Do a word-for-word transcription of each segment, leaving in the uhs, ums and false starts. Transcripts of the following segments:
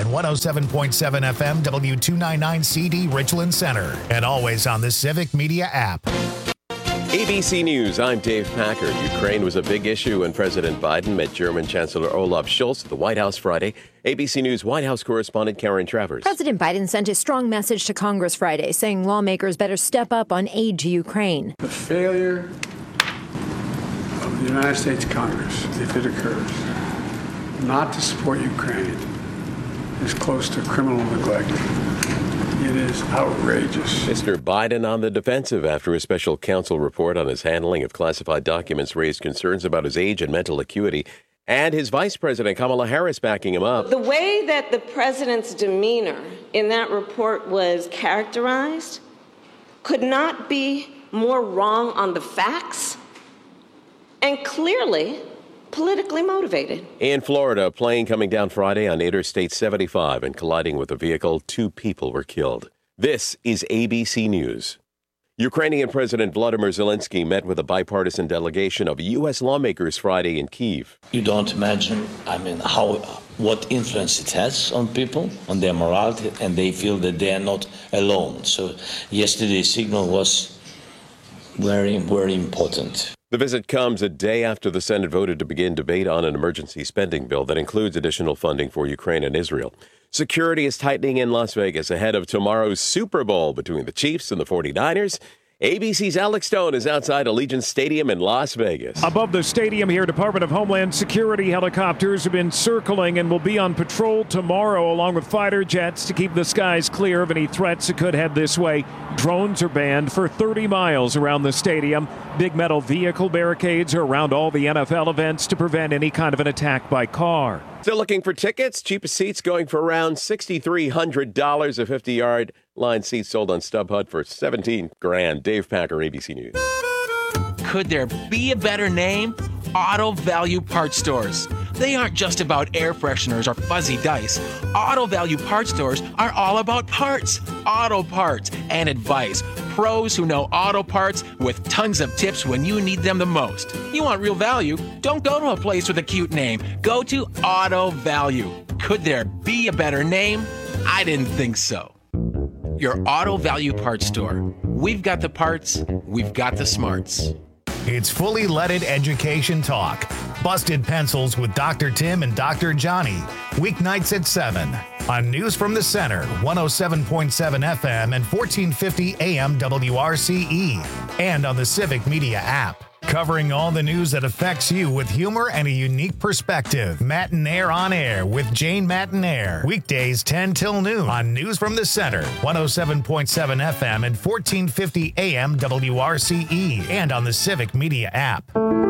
and one oh seven point seven F M W two ninety-nine C D Richland Center. And always on the Civic Media app. A B C News, I'm Dave Packer. Ukraine was a big issue when President Biden met German Chancellor Olaf Scholz at the White House Friday. A B C News White House correspondent Karen Travers. President Biden sent a strong message to Congress Friday, saying lawmakers better step up on aid to Ukraine. The failure of the United States Congress, if it occurs, not to support Ukraine is close to criminal neglect. It is outrageous. Mister Biden on the defensive after a special counsel report on his handling of classified documents raised concerns about his age and mental acuity, and his vice president, Kamala Harris, backing him up. The way that the president's demeanor in that report was characterized could not be more wrong on the facts and clearly politically motivated. In Florida, a plane coming down Friday on Interstate seventy-five and colliding with a vehicle. Two people were killed. This is A B C News. Ukrainian President Volodymyr Zelensky met with a bipartisan delegation of U S lawmakers Friday in Kyiv. You don't imagine, I mean, how what influence it has on people, on their morality, and they feel that they are not alone. So yesterday's signal was very, very important. The visit comes a day after the Senate voted to begin debate on an emergency spending bill that includes additional funding for Ukraine and Israel. Security is tightening in Las Vegas ahead of tomorrow's Super Bowl between the Chiefs and the forty-niners. A B C's Alex Stone is outside Allegiant Stadium in Las Vegas. Above the stadium here, Department of Homeland Security helicopters have been circling and will be on patrol tomorrow along with fighter jets to keep the skies clear of any threats that could head this way. Drones are banned for thirty miles around the stadium. Big metal vehicle barricades are around all the N F L events to prevent any kind of an attack by car. Still looking for tickets? Cheapest seats going for around six thousand three hundred dollars. A fifty-yard line seat sold on StubHub for seventeen grand. Dave Packer, A B C News. Could there be a better name? Auto Value Parts Stores. They aren't just about air fresheners or fuzzy dice. Auto Value Parts Stores are all about parts, auto parts, and advice. Pros who know auto parts with tons of tips when you need them the most. You want real value? Don't go to a place with a cute name. Go to Auto Value. Could there be a better name? I didn't think so. Your Auto Value Parts Store. We've got the parts, we've got the smarts. It's fully leaded education talk. Busted Pencils with Doctor Tim and Doctor Johnny. Weeknights at seven on News from the Center, one oh seven point seven F M and fourteen fifty A M W R C E. And on the Civic Media app. Covering all the news that affects you with humor and a unique perspective. Matinaire on Air with Jane Matinaire. Weekdays ten till noon on News from the Center, one oh seven point seven F M and fourteen fifty A M W R C E. And on the Civic Media app.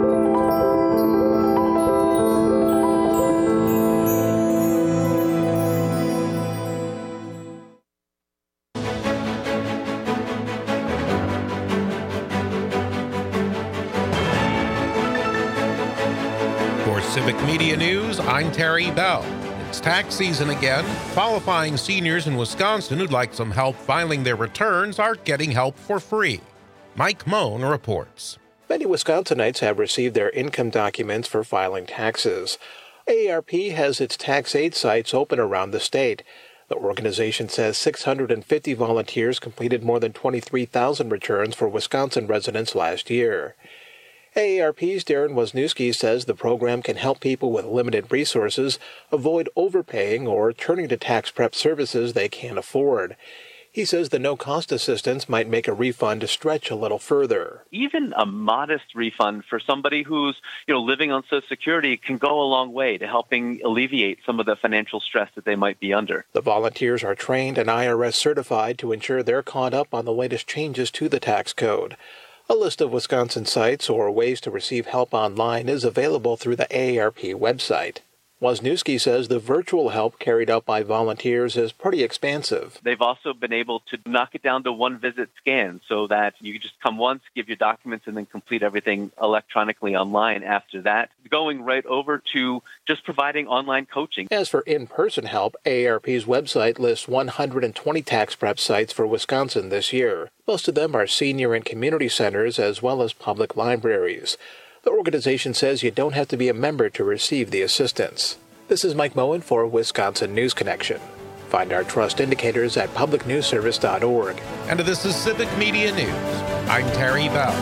Civic Media News, I'm Terry Bell. It's tax season again. Qualifying seniors in Wisconsin who'd like some help filing their returns are getting help for free. Mike Moan reports. Many Wisconsinites have received their income documents for filing taxes. A A R P has its tax aid sites open around the state. The organization says six hundred fifty volunteers completed more than twenty-three thousand returns for Wisconsin residents last year. A A R P's Darren Wisniewski says the program can help people with limited resources avoid overpaying or turning to tax prep services they can't afford. He says the no-cost assistance might make a refund stretch a little further. Even a modest refund for somebody who's, you know, living on Social Security can go a long way to helping alleviate some of the financial stress that they might be under. The volunteers are trained and I R S certified to ensure they're caught up on the latest changes to the tax code. A list of Wisconsin sites or ways to receive help online is available through the A A R P website. Wisniewski says the virtual help carried out by volunteers is pretty expansive. They've also been able to knock it down to one-visit scan so that you just come once, give your documents, and then complete everything electronically online after that, going right over to just providing online coaching. As for in-person help, A A R P's website lists one hundred twenty tax prep sites for Wisconsin this year. Most of them are senior and community centers as well as public libraries. The organization says you don't have to be a member to receive the assistance. This is Mike Moen for Wisconsin News Connection. Find our trust indicators at public news service dot org. And this is Civic Media News. I'm Terry Bell.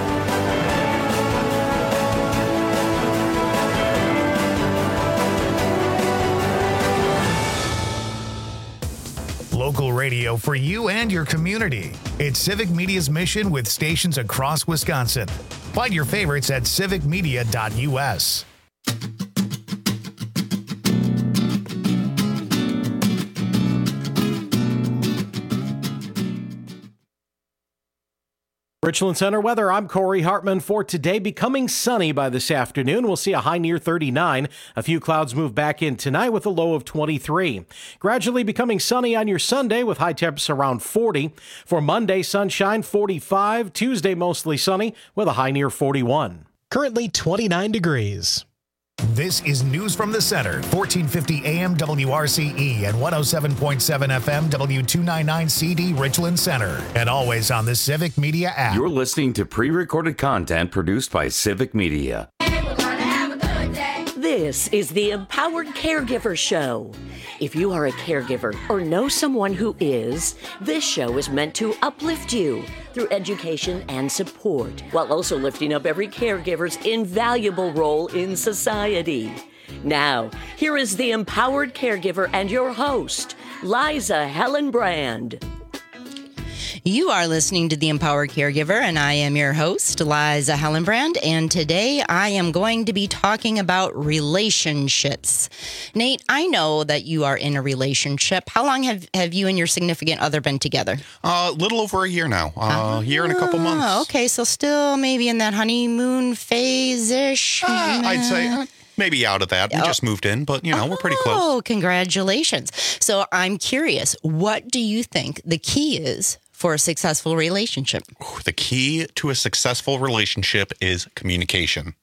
Local radio for you and your community. It's Civic Media's mission with stations across Wisconsin. Find your favorites at civic media dot u s. Richland Center weather, I'm Corey Hartman. For today, becoming sunny by this afternoon. We'll see a high near thirty-nine. A few clouds move back in tonight with a low of twenty-three. Gradually becoming sunny on your Sunday with high temps around forty. For Monday, sunshine forty-five. Tuesday, mostly sunny with a high near forty-one. Currently twenty-nine degrees. This is News from the Center, fourteen fifty A M W R C E and one oh seven point seven F M W two ninety-nine C D Richland Center, and always on the Civic Media app. You're listening to pre-recorded content produced by Civic Media. This is the Empowered Caregiver Show. If you are a caregiver or know someone who is, this show is meant to uplift you through education and support, while also lifting up every caregiver's invaluable role in society. Now, here is the Empowered Caregiver and your host, Liza Hellenbrand. You are listening to The Empowered Caregiver, and I am your host, Liza Hellenbrand, and today I am going to be talking about relationships. Nate, I know that you are in a relationship. How long have, have you and your significant other been together? A uh, little over a year now, a uh, year and a couple months. Oh, okay, so still maybe in that honeymoon phase-ish? Uh, I'd say... Uh, Maybe out of that. We oh. just moved in, but, you know, we're pretty close. Oh, congratulations. So I'm curious, what do you think the key is for a successful relationship? The key to a successful relationship is communication.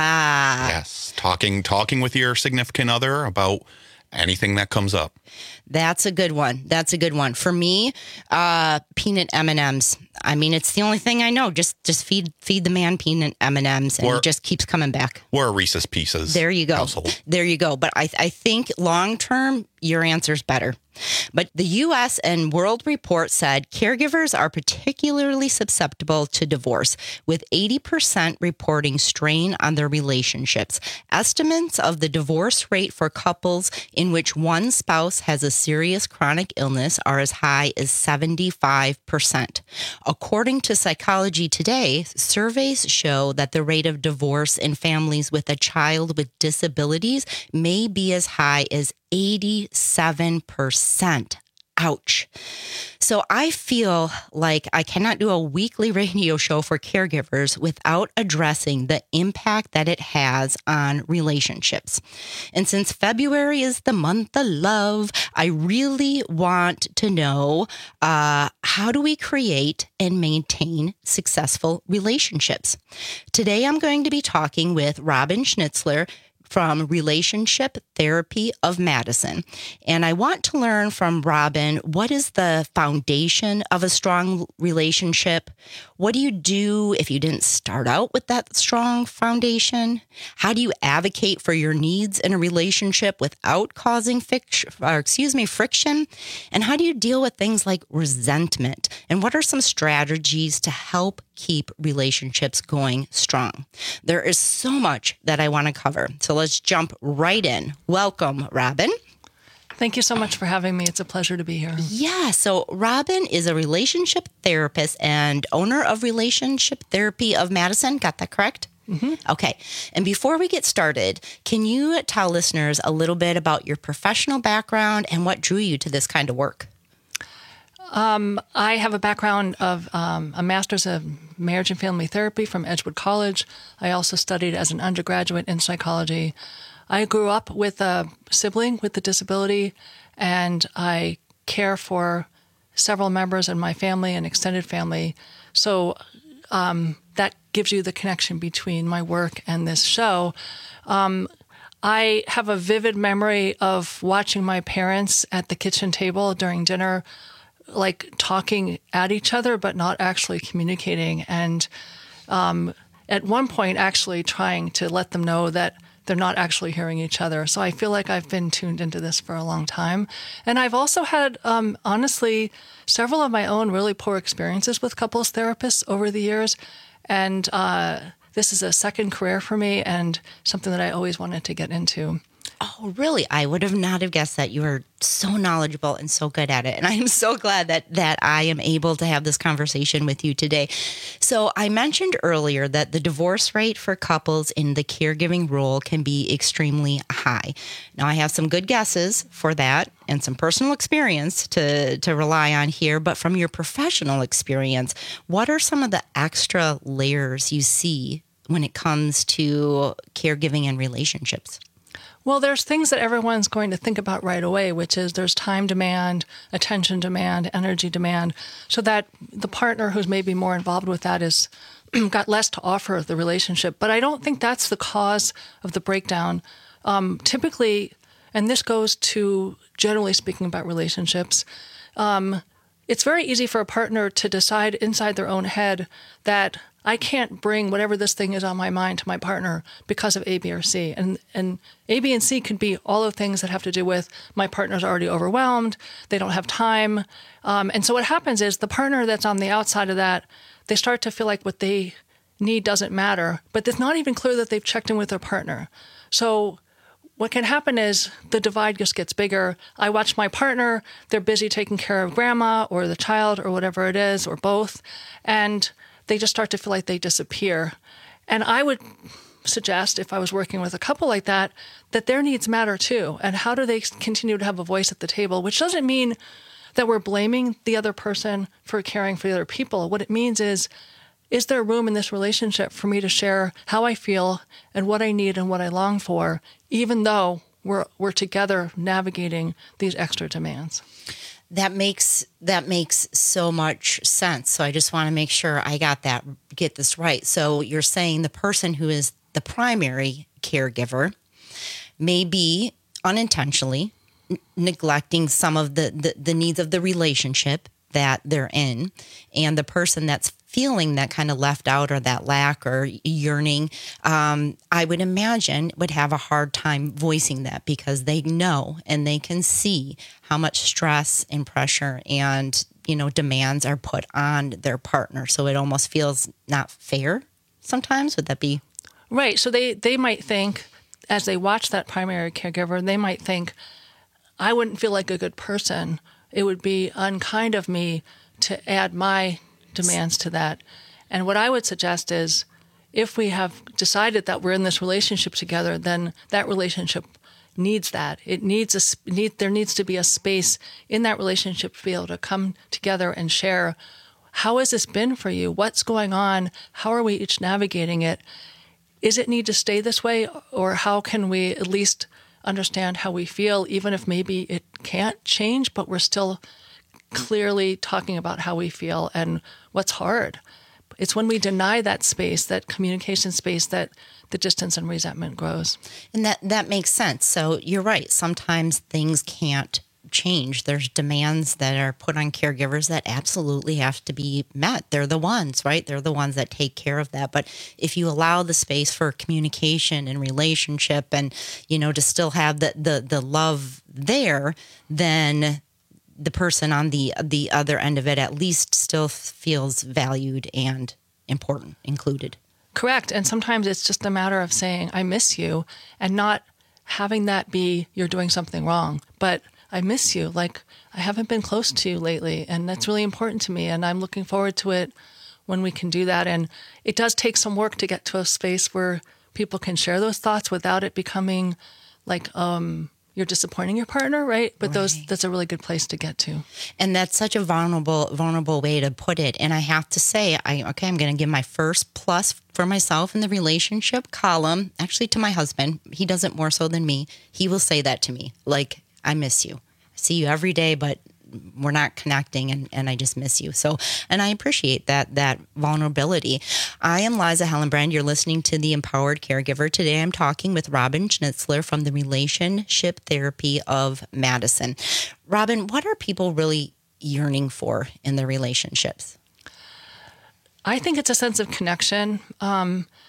Ah. Yes. Talking, talking with your significant other about anything that comes up. That's a good one. That's a good one. For me, uh, peanut M and M's. I mean, it's the only thing I know. Just just feed feed the man peanut M and M's, and or, he just keeps coming back. Or a Reese's Pieces. There you go. Household. There you go. But I, I think long term, your answer's better. But the U S and World Report said caregivers are particularly susceptible to divorce, with eighty percent reporting strain on their relationships. Estimates of the divorce rate for couples in which one spouse has a serious chronic illness are as high as seventy-five percent. According to Psychology Today, surveys show that the rate of divorce in families with a child with disabilities may be as high as eighty-seven percent. Ouch. So I feel like I cannot do a weekly radio show for caregivers without addressing the impact that it has on relationships. And since February is the month of love, I really want to know, uh, how do we create and maintain successful relationships? Today, I'm going to be talking with Robin Schnitzler from Relationship Therapy of Madison. And I want to learn from Robin, what is the foundation of a strong relationship? What do you do if you didn't start out with that strong foundation? How do you advocate for your needs in a relationship without causing fiction, or excuse me, friction? And how do you deal with things like resentment? And what are some strategies to help keep relationships going strong? There is so much that I want to cover. So let's jump right in. Welcome, Robin. Thank you so much for having me. It's a pleasure to be here. Yeah. So Robin is a relationship therapist and owner of Relationship Therapy of Madison. Got that correct? Mm-hmm. Okay. And before we get started, can you tell listeners a little bit about your professional background and what drew you to this kind of work? Um, I have a background of um, a master's of marriage and family therapy from Edgewood College. I also studied as an undergraduate in psychology. I grew up with a sibling with a disability, and I care for several members in my family and extended family. So um, that gives you the connection between my work and this show. Um, I have a vivid memory of watching my parents at the kitchen table during dinner, like talking at each other, but not actually communicating. And um, at one point, actually trying to let them know that they're not actually hearing each other. So I feel like I've been tuned into this for a long time. And I've also had, um, honestly, several of my own really poor experiences with couples therapists over the years. And uh, this is a second career for me and something that I always wanted to get into. Oh, really? I would have not have guessed that. You are so knowledgeable and so good at it. And I am so glad that that I am able to have this conversation with you today. So I mentioned earlier that the divorce rate for couples in the caregiving role can be extremely high. Now, I have some good guesses for that and some personal experience to, to rely on here. But from your professional experience, what are some of the extra layers you see when it comes to caregiving and relationships? Well, there's things that everyone's going to think about right away, which is there's time demand, attention demand, energy demand, so that the partner who's maybe more involved with that is got less to offer the relationship. But I don't think that's the cause of the breakdown. Um, typically, and this goes to generally speaking about relationships, um, it's very easy for a partner to decide inside their own head that I can't bring whatever this thing is on my mind to my partner because of A, B, or C. And and A, B, and C could be all of things that have to do with my partner's already overwhelmed, they don't have time. Um, and so what happens is the partner that's on the outside of that, they start to feel like what they need doesn't matter, but it's not even clear that they've checked in with their partner. So what can happen is the divide just gets bigger. I watch my partner, they're busy taking care of grandma or the child or whatever it is, or both, and they just start to feel like they disappear. And I would suggest, if I was working with a couple like that, that their needs matter too. And how do they continue to have a voice at the table? Which doesn't mean that we're blaming the other person for caring for the other people. What it means is, is there room in this relationship for me to share how I feel and what I need and what I long for, even though we're we're together navigating these extra demands? That makes that makes so much sense. So I just want to make sure I got that, get this right. So you're saying the person who is the primary caregiver may be unintentionally n- neglecting some of the, the, the needs of the relationship that they're in, and the person that's feeling that kind of left out or that lack or yearning, um, I would imagine would have a hard time voicing that because they know and they can see how much stress and pressure and, you know, demands are put on their partner. So it almost feels not fair sometimes. Would that be? Right. So they, they might think, as they watch that primary caregiver, they might think, I wouldn't feel like a good person. It would be unkind of me to add my demands to that. And what I would suggest is, if we have decided that we're in this relationship together, then that relationship needs that. It needs a need. There needs to be a space in that relationship to be able to come together and share. How has this been for you? What's going on? How are we each navigating it? Is it need to stay this way, or how can we at least understand how we feel, even if maybe it can't change, but we're still clearly talking about how we feel and what's hard. It's when we deny that space, that communication space, that the distance and resentment grows. And that, that makes sense. So you're right. Sometimes things can't change. There's demands that are put on caregivers that absolutely have to be met. They're the ones, right? They're the ones that take care of that. But if you allow the space for communication and relationship and, you know, to still have the, the, the love there, then the person on the the other end of it at least still feels valued and important, included. Correct. And sometimes it's just a matter of saying, I miss you, and not having that be, you're doing something wrong. But I miss you. Like, I haven't been close to you lately, and that's really important to me. And I'm looking forward to it when we can do that. And it does take some work to get to a space where people can share those thoughts without it becoming like, um, you're disappointing your partner, right? But right. those that's a really good place to get to. And that's such a vulnerable vulnerable way to put it. And I have to say, I okay, I'm going to give my first plus for myself in the relationship column, actually to my husband. He does it more so than me. He will say that to me, like, I miss you. I see you every day, but we're not connecting, and, and I just miss you. So, and I appreciate that that vulnerability. I am Liza Hellenbrand. You're listening to The Empowered Caregiver. Today I'm talking with Robin Schnitzler from the Relationship Therapy of Madison. Robin, what are people really yearning for in their relationships? I think it's a sense of connection. Um,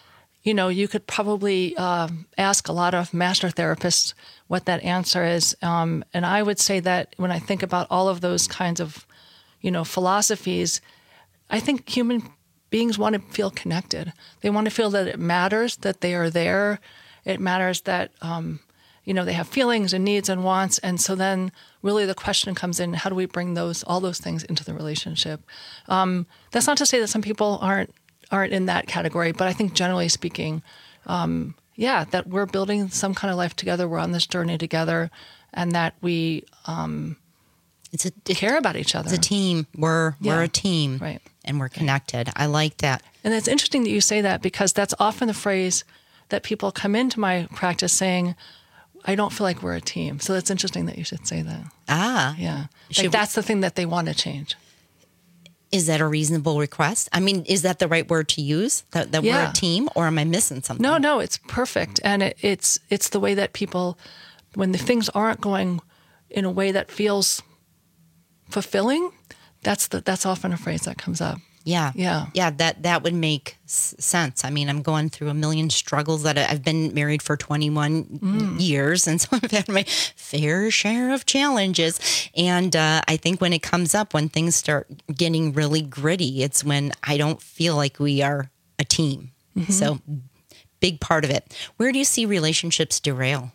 you know, you could probably uh, ask a lot of master therapists what that answer is. Um, and I would say that when I think about all of those kinds of, you know, philosophies, I think human beings want to feel connected. They want to feel that it matters, that they are there. It matters that, um, you know, they have feelings and needs and wants. And so then really the question comes in, how do we bring those, all those things into the relationship? Um, that's not to say that some people aren't, aren't in that category, but I think generally speaking, um, yeah, that we're building some kind of life together. We're on this journey together, and that we um, it's a, care about each other. It's a team. We're yeah. we're a team, right? And we're connected. I like that. And it's interesting that you say that, because that's often the phrase that people come into my practice saying, I don't feel like we're a team. So it's interesting that you should say that. Ah. Yeah. Should like that's the thing that they want to change. Is that a reasonable request? I mean, is that the right word to use? That, that Yeah. we're a team, or am I missing something? No, no, it's perfect. And it, it's it's the way that people, when the things aren't going in a way that feels fulfilling, that's the that's often a phrase that comes up. Yeah. Yeah. Yeah, that, that would make s- sense. I mean, I'm going through a million struggles that I- I've been married for twenty-one Mm. years. And so I've had my fair share of challenges. And uh, I think when it comes up, when things start getting really gritty, it's when I don't feel like we are a team. Mhm. So big part of it. Where do you see relationships derail?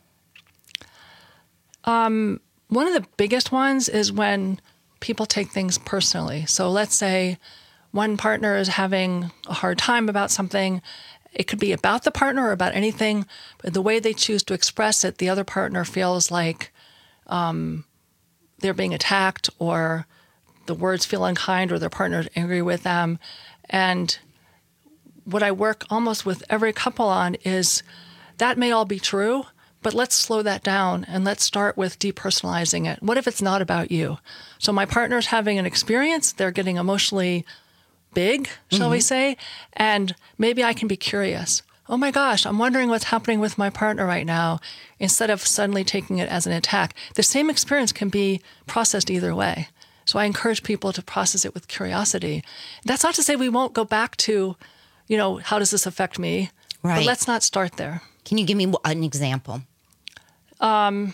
Um, one of the biggest ones is when people take things personally. So let's say one partner is having a hard time about something. It could be about the partner or about anything, but the way they choose to express it, the other partner feels like um, they're being attacked, or the words feel unkind, or their partner is angry with them. And what I work almost with every couple on is that may all be true, but let's slow that down and let's start with depersonalizing it. What if it's not about you? So my partner's having an experience, they're getting emotionally big, shall we Mhm. say, and maybe I can be curious. Oh my gosh, I'm wondering what's happening with my partner right now, instead of suddenly taking it as an attack. The same experience can be processed either way. So I encourage people to process it with curiosity. That's not to say we won't go back to, you know, how does this affect me? Right. But let's not start there. Can you give me an example? Um,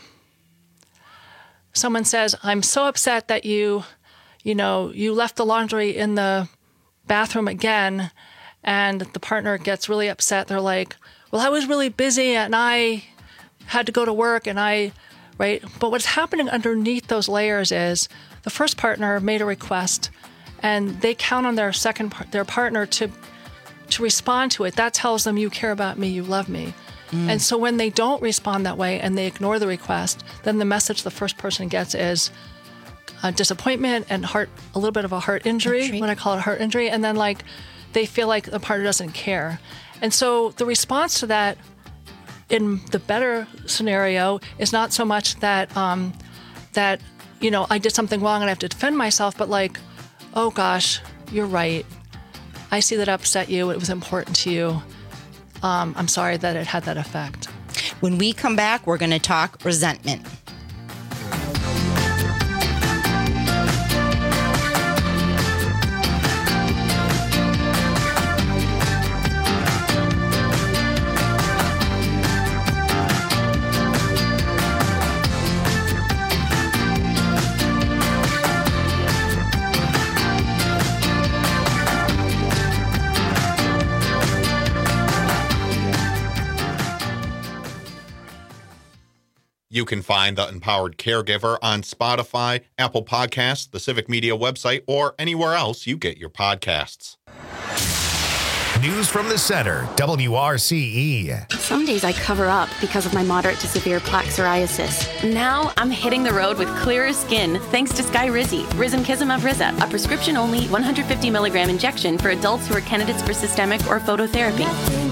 someone says, I'm so upset that you, you know, you left the laundry in the bathroom again, and the partner gets really upset. They're like, well, I was really busy and I had to go to work and I, right? But what's happening underneath those layers is the first partner made a request and they count on their second, par- their partner to, to respond to it. That tells them you care about me, you love me. Mm. And so when they don't respond that way and they ignore the request, then the message the first person gets is uh, disappointment and heart, a little bit of a heart injury, Injury. what I call it, heart injury. And then like they feel like the partner doesn't care. And so the response to that in the better scenario is not so much that, um, that, you know, I did something wrong and I have to defend myself, but like, oh gosh, you're right. I see that upset you. It was important to you. Um, I'm sorry that it had that effect. When we come back, we're going to talk resentment. You can find The Empowered Caregiver on Spotify, Apple Podcasts, the Civic Media website, or anywhere else you get your podcasts. News from the center, W R C E. Some days I cover up because of my moderate to severe plaque psoriasis. Now I'm hitting the road with clearer skin thanks to Skyrizi, Rizumkizumab Riza, a prescription-only one hundred fifty milligram injection for adults who are candidates for systemic or phototherapy.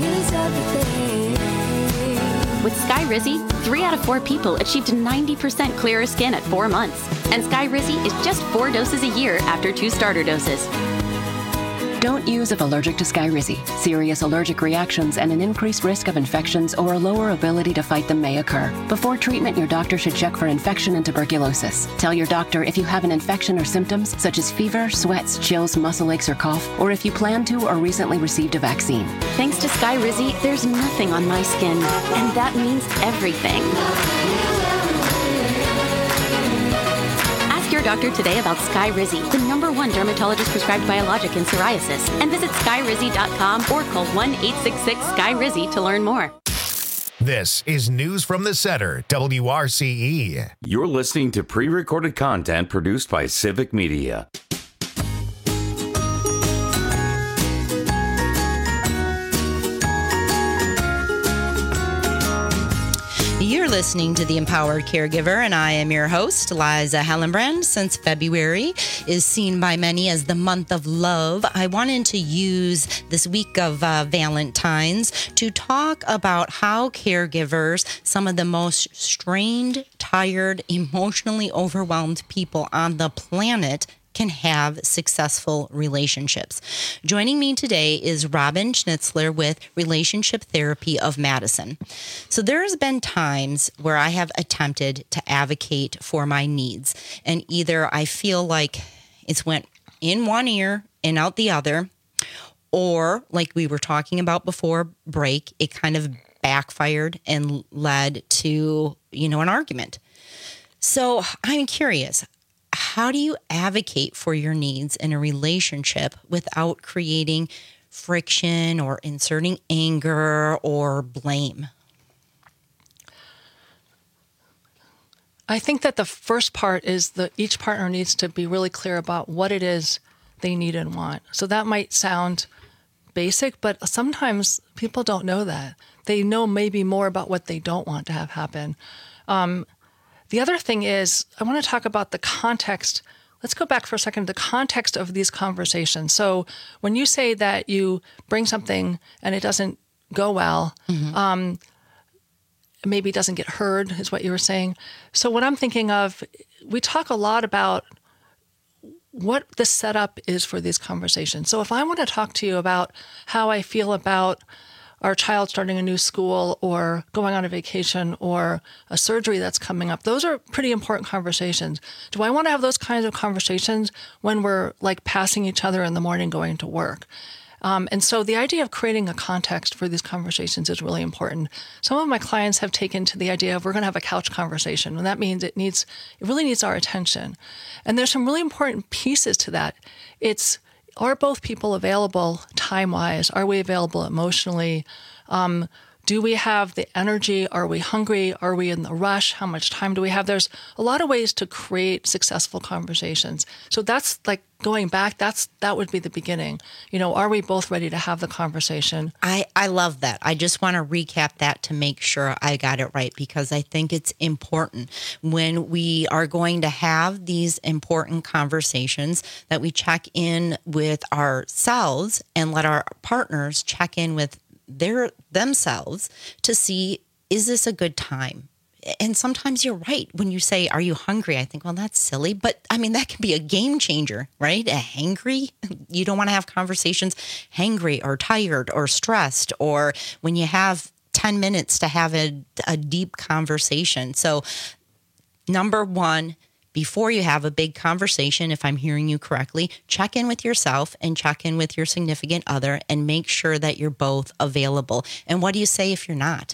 With Skyrizi, three out of four people achieved ninety percent clearer skin at four months. And Skyrizi is just four doses a year after two starter doses. Don't use if allergic to Skyrizi. Serious allergic reactions and an increased risk of infections or a lower ability to fight them may occur. Before treatment, your doctor should check for infection and tuberculosis. Tell your doctor if you have an infection or symptoms such as fever, sweats, chills, muscle aches, or cough, or if you plan to or recently received a vaccine. Thanks to Skyrizi, there's nothing on my skin, and that means everything. Ask your doctor today about Skyrizi, the number one dermatologist prescribed biologic in psoriasis, and visit skyrizi dot com or call one eight six six Sky Rizzy to learn more. This is News from the Center, W R C E. You're listening to pre-recorded content produced by Civic Media. You're listening to The Empowered Caregiver, and I am your host, Liza Hellenbrand. Since February is seen by many as the month of love, I wanted to use this week of uh, Valentine's to talk about how caregivers, some of the most strained, tired, emotionally overwhelmed people on the planet, can have successful relationships. Joining me today is Robin Schnitzler with Relationship Therapy of Madison. So there's been times where I have attempted to advocate for my needs, and either I feel like it's went in one ear and out the other, or like we were talking about before break, it kind of backfired and led to, you know, an argument. So I'm curious, how do you advocate for your needs in a relationship without creating friction or inserting anger or blame? I think that the first part is that each partner needs to be really clear about what it is they need and want. So that might sound basic, but sometimes people don't know that. They know maybe more about what they don't want to have happen. Um, The other thing is, I want to talk about the context. Let's go back for a second to the context of these conversations. So when you say that you bring something and it doesn't go well, mm-hmm. um, maybe it doesn't get heard, is what you were saying. So what I'm thinking of, we talk a lot about what the setup is for these conversations. So if I want to talk to you about how I feel about our child starting a new school or going on a vacation or a surgery that's coming up, those are pretty important conversations. Do I want to have those kinds of conversations when we're like passing each other in the morning going to work? Um, and so the idea of creating a context for these conversations is really important. Some of my clients have taken to the idea of we're going to have a couch conversation, and that means it needs, it really needs our attention. And there's some really important pieces to that. It's, are both people available time-wise? Are we available emotionally? Um, do we have the energy? Are we hungry? Are we in the rush? How much time do we have? There's a lot of ways to create successful conversations. So that's like going back, that's that would be the beginning. You know, are we both ready to have the conversation? I, I love that. I just want to recap that to make sure I got it right, because I think it's important when we are going to have these important conversations that we check in with ourselves and let our partners check in with their themselves to see, is this a good time? And sometimes you're right when you say, are you hungry? I think, well, that's silly. But I mean, that can be a game changer, right? A hangry. You don't want to have conversations hangry or tired or stressed, or when you have ten minutes to have a, a deep conversation. So number one, before you have a big conversation, if I'm hearing you correctly, check in with yourself and check in with your significant other and make sure that you're both available. And what do you say if you're not?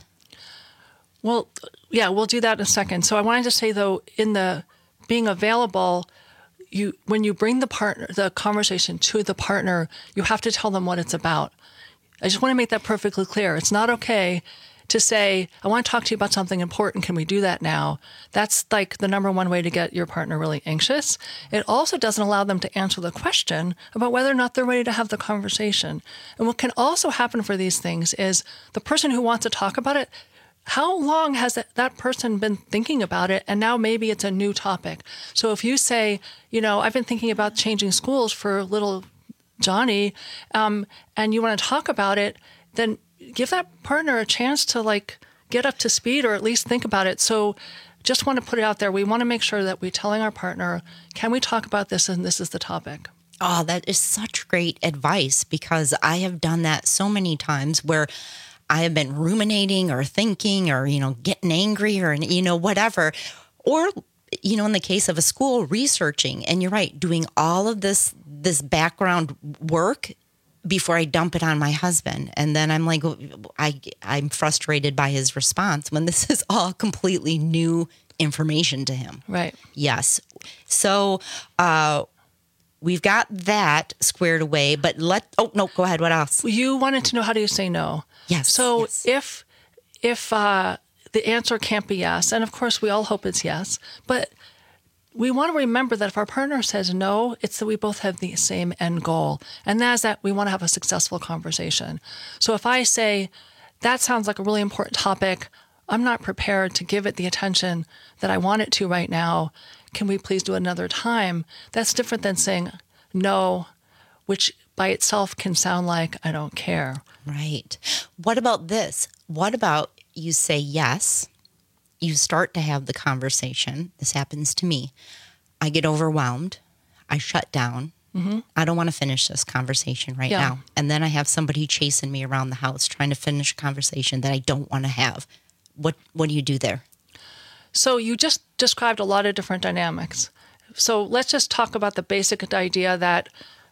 Well, yeah, we'll do that in a second. So I wanted to say, though, in the being available, you when you bring the partner, the conversation to the partner, you have to tell them what it's about. I just want to make that perfectly clear. It's not okay to say, I want to talk to you about something important. Can we do that now? That's like the number one way to get your partner really anxious. It also doesn't allow them to answer the question about whether or not they're ready to have the conversation. And what can also happen for these things is the person who wants to talk about it, how long has that, that person been thinking about it? And now maybe it's a new topic. So if you say, you know, I've been thinking about changing schools for little Johnny, um, and you want to talk about it, then give that partner a chance to like get up to speed or at least think about it. So just want to put it out there. We want to make sure that we're telling our partner, can we talk about this? And this is the topic. Oh, that is such great advice, because I have done that so many times where I have been ruminating or thinking or, you know, getting angry or, you know, whatever. Or, you know, in the case of a school, researching. And you're right, doing all of this this background work before I dump it on my husband. And then I'm like, I, I'm frustrated by his response when this is all completely new information to him. Right. Yes. So uh, we've got that squared away, but let, oh, no, go ahead. What else? You wanted to know, how do you say no? Yes. So yes. if, if uh, the answer can't be yes, and of course we all hope it's yes, but we want to remember that if our partner says no, it's that we both have the same end goal. And that is that we want to have a successful conversation. So if I say, that sounds like a really important topic, I'm not prepared to give it the attention that I want it to right now, can we please do it another time? That's different than saying no, which by itself can sound like I don't care. Right. What about this? What about you say yes, you start to have the conversation. This happens to me. I get overwhelmed. I shut down. Mm-hmm. I don't want to finish this conversation right yeah. now. And then I have somebody chasing me around the house trying to finish a conversation that I don't want to have. What What do you do there? So you just described a lot of different dynamics. So let's just talk about the basic idea that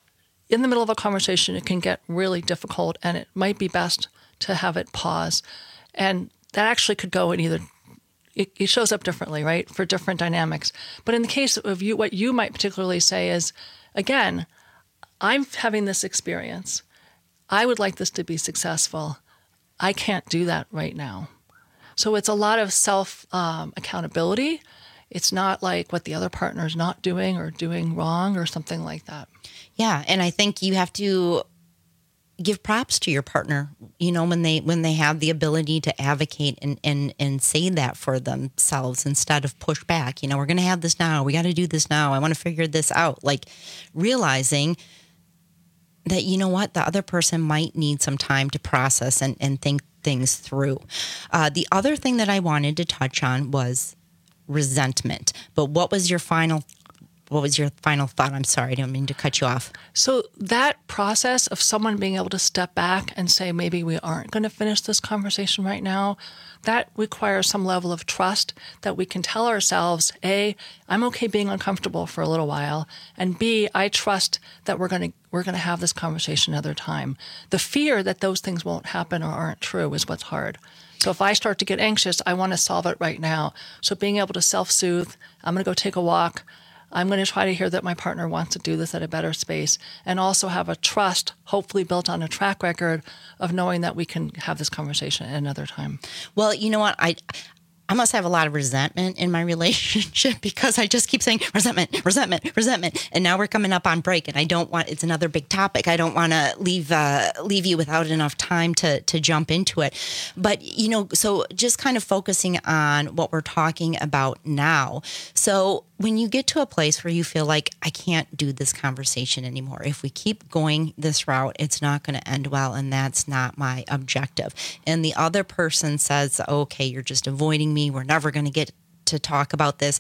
in the middle of a conversation, it can get really difficult, and it might be best to have it pause. And that actually could go in either It, it shows up differently, right, for different dynamics. But in the case of you, what you might particularly say is, again, I'm having this experience. I would like this to be successful. I can't do that right now. So it's a lot of self um, accountability. It's not like what the other partner is not doing or doing wrong or something like that. Yeah, and I think you have to give props to your partner, you know, when they when they have the ability to advocate and, and, and say that for themselves instead of push back. You know, we're going to have this now. We got to do this now. I want to figure this out. Like realizing that, you know what, the other person might need some time to process and, and think things through. Uh, the other thing that I wanted to touch on was resentment. But what was your final What was your final thought? I'm sorry, I didn't mean to cut you off. So that process of someone being able to step back and say, maybe we aren't going to finish this conversation right now, that requires some level of trust that we can tell ourselves, A, I'm okay being uncomfortable for a little while, and B, I trust that we're going to we're going to have this conversation another time. The fear that those things won't happen or aren't true is what's hard. So if I start to get anxious, I want to solve it right now. So being able to self-soothe, I'm going to go take a walk, I'm going to try to hear that my partner wants to do this at a better space, and also have a trust, hopefully built on a track record of knowing that we can have this conversation at another time. Well, you know what? I I must have a lot of resentment in my relationship because I just keep saying resentment, resentment, resentment. And now we're coming up on break, and I don't want, it's another big topic. I don't want to leave uh, leave you without enough time to to jump into it. But, you know, so just kind of focusing on what we're talking about now. So when you get to a place where you feel like I can't do this conversation anymore, if we keep going this route, it's not going to end well, and that's not my objective. And the other person says, okay, you're just avoiding me. We're never going to get to talk about this.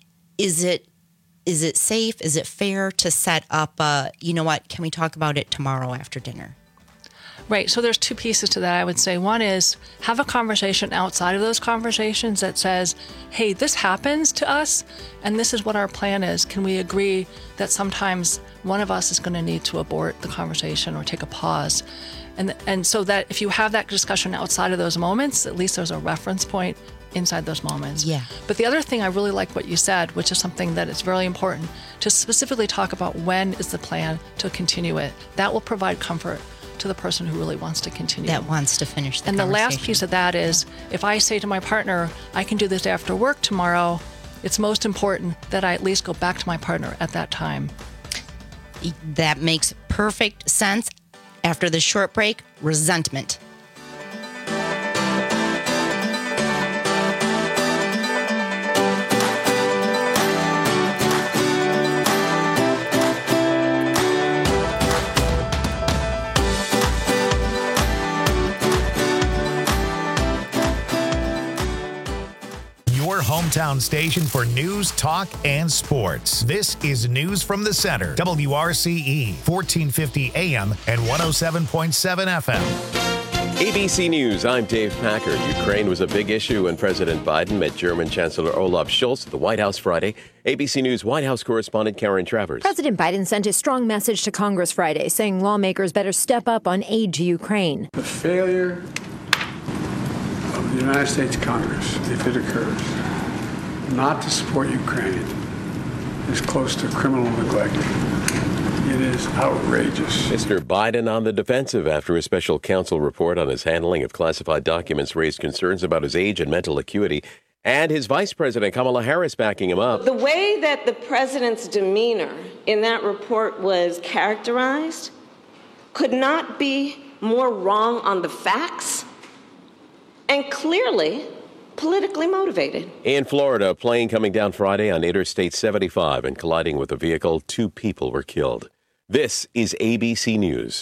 Is it is it safe? Is it fair to set up a, you know what, can we talk about it tomorrow after dinner? Right. So there's two pieces to that, I would say. One is have a conversation outside of those conversations that says, hey, this happens to us, and this is what our plan is. Can we agree that sometimes one of us is going to need to abort the conversation or take a pause? And and so that if you have that discussion outside of those moments, at least there's a reference point inside those moments. Yeah. But the other thing, I really like what you said, which is something that is very important, to specifically talk about when is the plan to continue it. That will provide comfort to the person who really wants to continue. That wants to finish the and conversation. And the last piece of that is, if I say to my partner, I can do this after work tomorrow, it's most important that I at least go back to my partner at that time. That makes perfect sense. After the short break, resentment. hometown station for news, talk, and sports. This is News from the Center, W R C E, fourteen fifty A M and one oh seven point seven F M. A B C News, I'm Dave Packer. Ukraine was a big issue when President Biden met German Chancellor Olaf Scholz at the White House Friday. A B C News White House correspondent Karen Travers. President Biden sent a strong message to Congress Friday, saying lawmakers better step up on aid to Ukraine. The failure of the United States Congress, if it occurs, not to support Ukraine is close to criminal neglect. It is outrageous. Mister Biden on the defensive after a special counsel report on his handling of classified documents raised concerns about his age and mental acuity, and his vice president, Kamala Harris, backing him up. The way that the president's demeanor in that report was characterized could not be more wrong on the facts and clearly politically motivated. In Florida, a plane coming down Friday on Interstate seventy-five and colliding with a vehicle. Two people were killed. This is A B C News.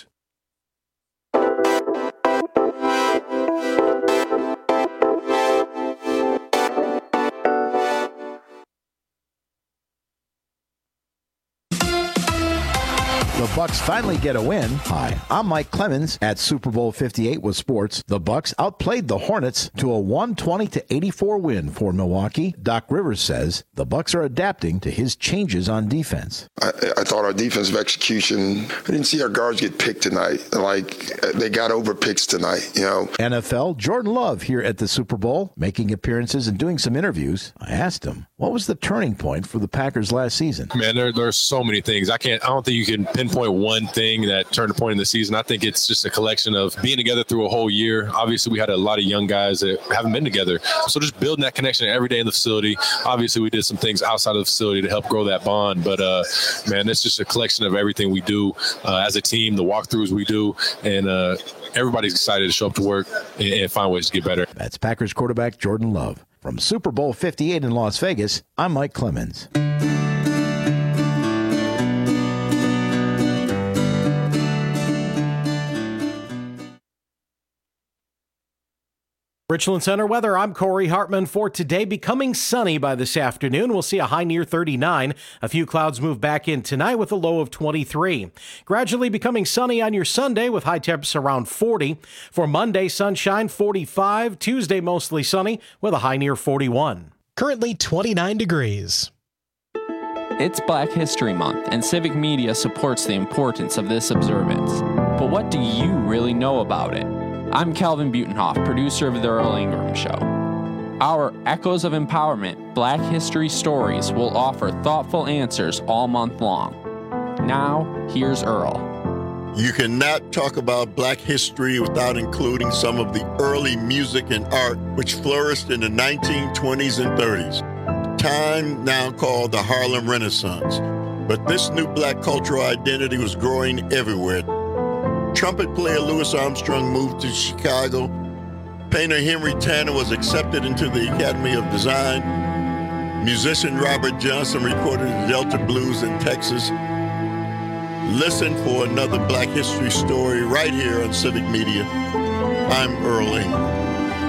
The Bucks finally get a win. Hi, I'm Mike Clemens at Super Bowl fifty-eight with sports. The Bucks outplayed the Hornets to a one twenty to eighty-four win for Milwaukee. Doc Rivers says the Bucks are adapting to his changes on defense. I, I thought our defensive execution, I didn't see our guards get picked tonight. Like, they got over picks tonight, you know. N F L, Jordan Love here at the Super Bowl, making appearances and doing some interviews. I asked him, what was the turning point for the Packers last season? Man, there, there's so many things. I can't, I don't think you can pinpoint one thing that turned a point in the season. I think it's just a collection of being together through a whole year. Obviously, we had a lot of young guys that haven't been together. So just building that connection every day in the facility. Obviously, we did some things outside of the facility to help grow that bond. But, uh, man, it's just a collection of everything we do uh, as a team, the walkthroughs we do. And uh, everybody's excited to show up to work and, and find ways to get better. That's Packers quarterback Jordan Love. From Super Bowl fifty-eight in Las Vegas, I'm Mike Clemens. Richland Center weather, I'm Corey Hartman. For today, becoming sunny by this afternoon. We'll see a high near thirty-nine. A few clouds move back in tonight with a low of twenty-three. Gradually becoming sunny on your Sunday with high temps around forty. For Monday, sunshine forty-five. Tuesday, mostly sunny with a high near forty-one. Currently twenty-nine degrees. It's Black History Month, and Civic Media supports the importance of this observance. But what do you really know about it? I'm Calvin Butenhoff, producer of The Earl Ingram Show. Our Echoes of Empowerment Black History Stories will offer thoughtful answers all month long. Now, here's Earl. You cannot talk about Black history without including some of the early music and art which flourished in the nineteen twenties and thirties, time now called the Harlem Renaissance. But this new Black cultural identity was growing everywhere. Trumpet player Louis Armstrong moved to Chicago. Painter Henry Tanner was accepted into the Academy of Design. Musician Robert Johnson recorded the Delta Blues in Texas. Listen for another Black history story right here on Civic Media. I'm Earl Ingram.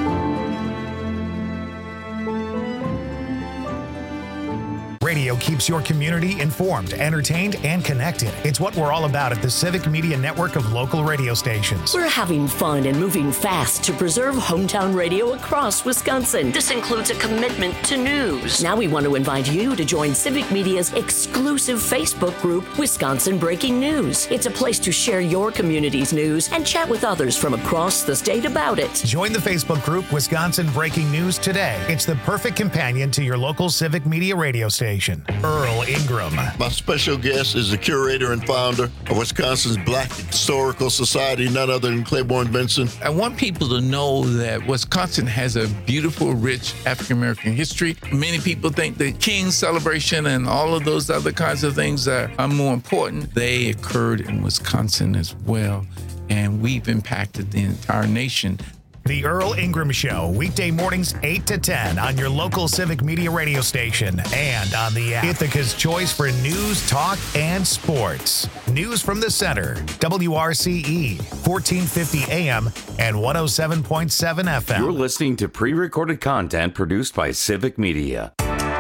Radio keeps your community informed, entertained, and connected. It's what we're all about at the Civic Media Network of local radio stations. We're having fun and moving fast to preserve hometown radio across Wisconsin. This includes a commitment to news. Now we want to invite you to join Civic Media's exclusive Facebook group, Wisconsin Breaking News. It's a place to share your community's news and chat with others from across the state about it. Join the Facebook group Wisconsin Breaking News today. It's the perfect companion to your local Civic Media radio station. Earl Ingram. My special guest is the curator and founder of Wisconsin's Black Historical Society, none other than Claiborne Benson. I want people to know that Wisconsin has a beautiful, rich African-American history. Many people think the King's celebration and all of those other kinds of things are, are more important. They occurred in Wisconsin as well, and we've impacted the entire nation. The Earl Ingram Show, weekday mornings eight to ten on your local Civic Media radio station and on the app. Ithaca's choice for news, talk, and sports. News from the center, W R C E, fourteen fifty A M and one oh seven point seven F M. You're listening to pre-recorded content produced by Civic Media.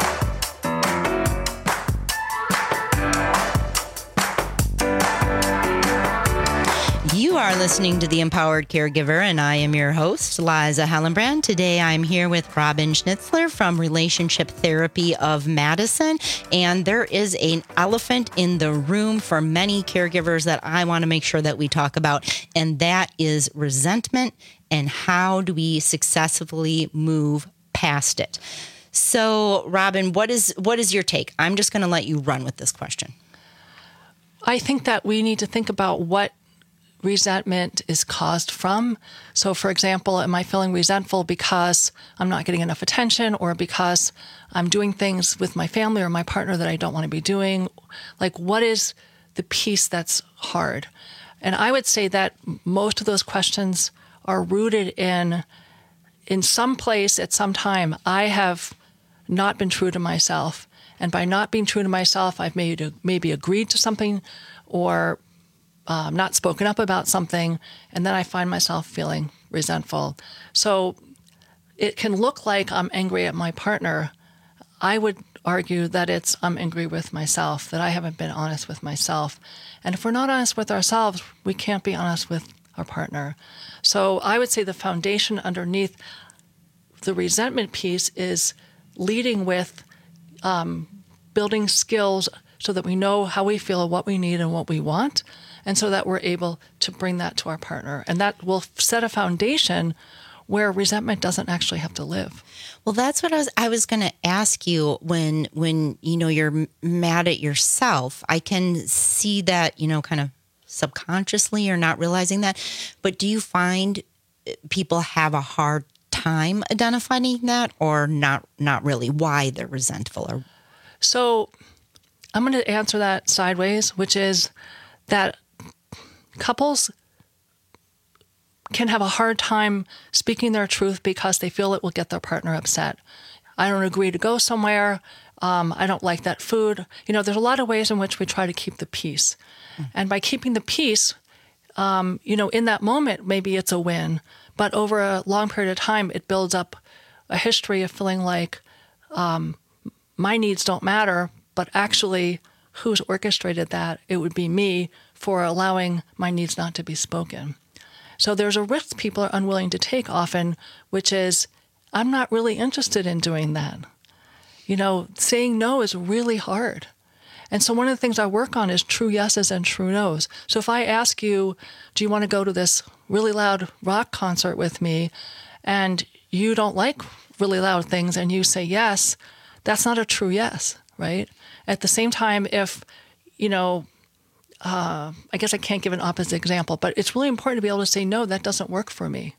You are listening to The Empowered Caregiver, and I am your host, Liza Hellenbrand. Today, I'm here with Robin Schnitzler from Relationship Therapy of Madison, and there is an elephant in the room for many caregivers that I want to make sure that we talk about, and that is resentment and how do we successfully move past it. So, Robin, what is what is your take? I'm just going to let you run with this question. I think that we need to think about what resentment is caused from. So, for example, am I feeling resentful because I'm not getting enough attention, or because I'm doing things with my family or my partner that I don't want to be doing? Like, what is the piece that's hard? And I would say that most of those questions are rooted in, in some place at some time, I have not been true to myself. And by not being true to myself, I've made, maybe agreed to something or Um, not spoken up about something, and then I find myself feeling resentful. So it can look like I'm angry at my partner. I would argue that it's I'm angry with myself, that I haven't been honest with myself. And if we're not honest with ourselves, we can't be honest with our partner. So I would say the foundation underneath the resentment piece is leading with um, building skills so that we know how we feel, what we need, and what we want, and so that we're able to bring that to our partner. And that will set a foundation where resentment doesn't actually have to live. Well, that's what I was I was going to ask you when when you know you're mad at yourself. I can see that, you know, kind of subconsciously you're not realizing that. But do you find people have a hard time identifying that, or not not really, why they're resentful? Or So I'm going to answer that sideways, which is that couples can have a hard time speaking their truth because they feel it will get their partner upset. I don't agree to go somewhere. Um, I don't like that food. You know, there's a lot of ways in which we try to keep the peace. Mm. And by keeping the peace, um, you know, in that moment, maybe it's a win. But over a long period of time, it builds up a history of feeling like um, my needs don't matter, but actually who's orchestrated that? It would be me for allowing my needs not to be spoken. So there's a risk people are unwilling to take often, which is, I'm not really interested in doing that. You know, saying no is really hard. And so one of the things I work on is true yeses and true nos. So if I ask you, do you want to go to this really loud rock concert with me, and you don't like really loud things, and you say yes, that's not a true yes, right? At the same time, if, you know, uh, I guess I can't give an opposite example, but it's really important to be able to say, no, that doesn't work for me.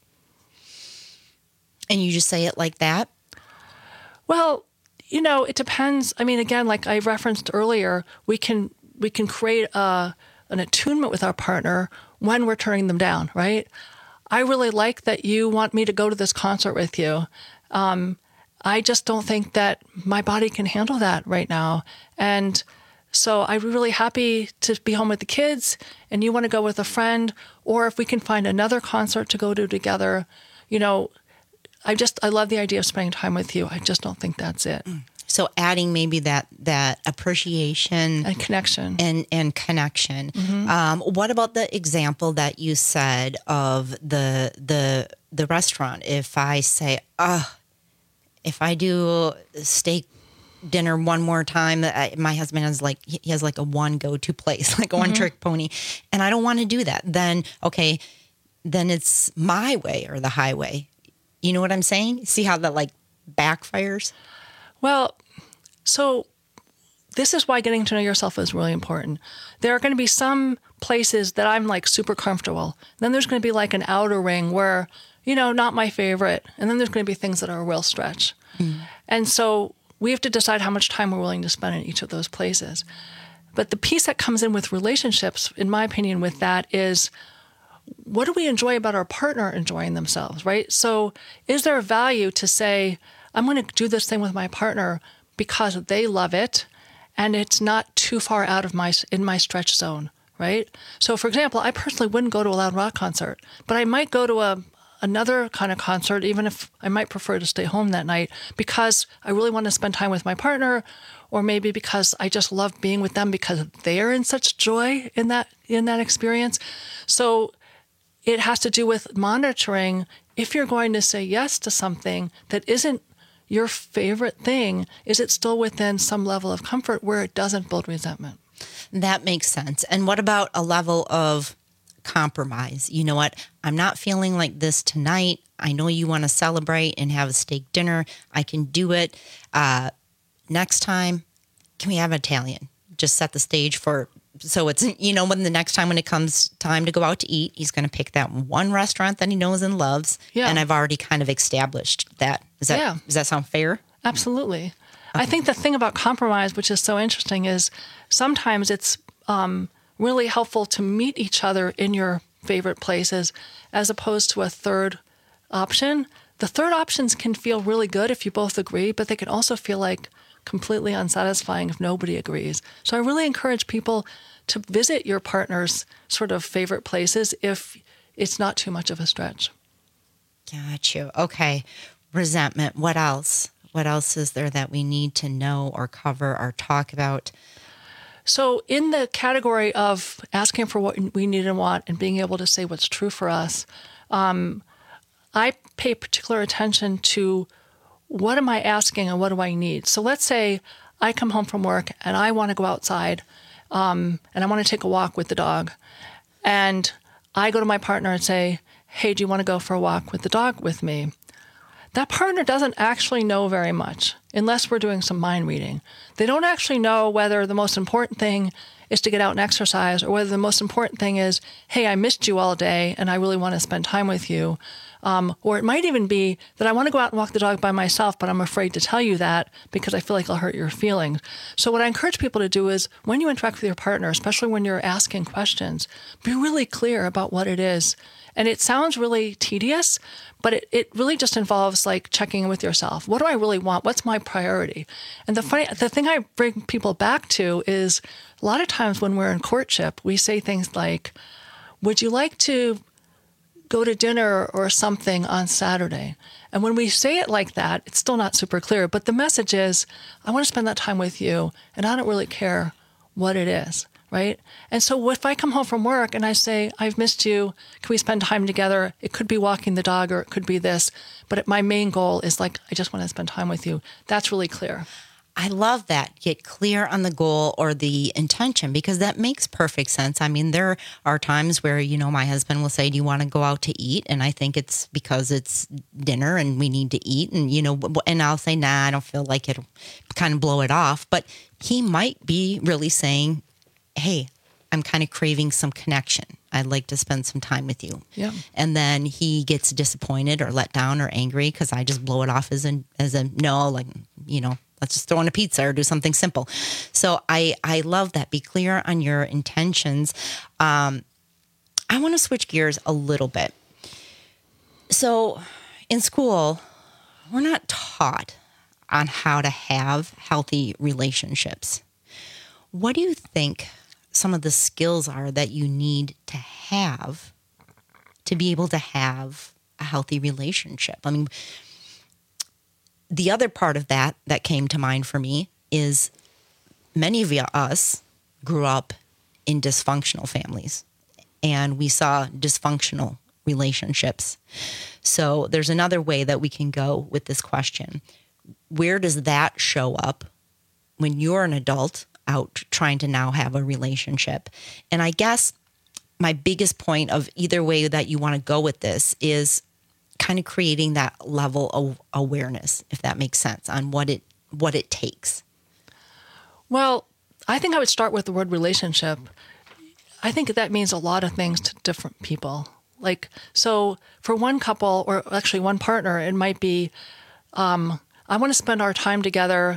And you just say it like that? Well, you know, it depends. I mean, again, like I referenced earlier, we can we can create a, an attunement with our partner when we're turning them down, right? I really like that you want me to go to this concert with you. Um, I just don't think that my body can handle that right now. And so I'm really happy to be home with the kids, and you want to go with a friend, or if we can find another concert to go to together, you know, I just, I love the idea of spending time with you. I just don't think that's it. So adding maybe that that appreciation and connection and and connection. Mm-hmm. Um, what about the example that you said of the the the restaurant? If I say, oh, if I do steak dinner one more time, I, my husband has like he has like a one go-to place, like a mm-hmm. one trick pony, and I don't want to do that. Then okay, then it's my way or the highway. You know what I'm saying? See how that like backfires? Well, so this is why getting to know yourself is really important. There are going to be some places that I'm like super comfortable. Then there's going to be like an outer ring where, you know, not my favorite. And then there's going to be things that are a real stretch. Mm. And so we have to decide how much time we're willing to spend in each of those places. But the piece that comes in with relationships, in my opinion, with that is what do we enjoy about our partner enjoying themselves, right? So is there a value to say, I'm going to do this thing with my partner because they love it and it's not too far out of my in my stretch zone, right? So for example, I personally wouldn't go to a loud rock concert, but I might go to a another kind of concert, even if I might prefer to stay home that night because I really want to spend time with my partner, or maybe because I just love being with them because they're in such joy in that in that experience. So it has to do with monitoring if you're going to say yes to something that isn't your favorite thing, is it still within some level of comfort where it doesn't build resentment? That makes sense. And what about a level of compromise? You know what? I'm not feeling like this tonight. I know you want to celebrate and have a steak dinner. I can do it. Uh, next time, can we have Italian? Just set the stage for, so it's, you know, when the next time when it comes time to go out to eat, he's going to pick that one restaurant that he knows and loves. Yeah. And I've already kind of established that. Is that, yeah. Does that sound fair? Absolutely. Okay. I think the thing about compromise, which is so interesting, is sometimes it's um, really helpful to meet each other in your favorite places as opposed to a third option. The third options can feel really good if you both agree, but they can also feel like completely unsatisfying if nobody agrees. So I really encourage people to visit your partner's sort of favorite places if it's not too much of a stretch. Got you. Okay. Resentment. What else? What else is there that we need to know or cover or talk about? So in the category of asking for what we need and want and being able to say what's true for us, um, I pay particular attention to what am I asking and what do I need? So let's say I come home from work and I want to go outside um, and I want to take a walk with the dog. And I go to my partner and say, hey, do you want to go for a walk with the dog with me? That partner doesn't actually know very much unless we're doing some mind reading. They don't actually know whether the most important thing is to get out and exercise or whether the most important thing is, hey, I missed you all day and I really want to spend time with you. Um, or it might even be that I want to go out and walk the dog by myself, but I'm afraid to tell you that because I feel like I'll hurt your feelings. So what I encourage people to do is when you interact with your partner, especially when you're asking questions, be really clear about what it is. And it sounds really tedious, but it, it really just involves like checking in with yourself. What do I really want? What's my priority? And the funny, the thing I bring people back to is a lot of times when we're in courtship, we say things like, would you like to go to dinner or something on Saturday? And when we say it like that, it's still not super clear. But the message is, I want to spend that time with you, and I don't really care what it is, right? And so if I come home from work and I say, I've missed you, can we spend time together? It could be walking the dog or it could be this. But my main goal is like, I just want to spend time with you. That's really clear. I love that. Get clear on the goal or the intention because that makes perfect sense. I mean, there are times where, you know, my husband will say, do you want to go out to eat? And I think it's because it's dinner and we need to eat. And, you know, and I'll say, nah, I don't feel like it'll kind of blow it off. But he might be really saying, hey, I'm kind of craving some connection. I'd like to spend some time with you. Yeah. And then he gets disappointed or let down or angry because I just blow it off as a, as a no, like, you know, let's just throw in a pizza or do something simple. So I, I love that. Be clear on your intentions. Um, I want to switch gears a little bit. So in school, we're not taught on how to have healthy relationships. What do you think some of the skills are that you need to have to be able to have a healthy relationship? I mean, the other part of that that came to mind for me is many of us grew up in dysfunctional families and we saw dysfunctional relationships. So there's another way that we can go with this question. Where does that show up when you're an adult out trying to now have a relationship? And I guess my biggest point of either way that you want to go with this is kind of creating that level of awareness, if that makes sense, on what it what it takes. Well, I think I would start with the word relationship. I think that means a lot of things to different people. Like, so for one couple, or actually one partner, it might be, um, I want to spend our time together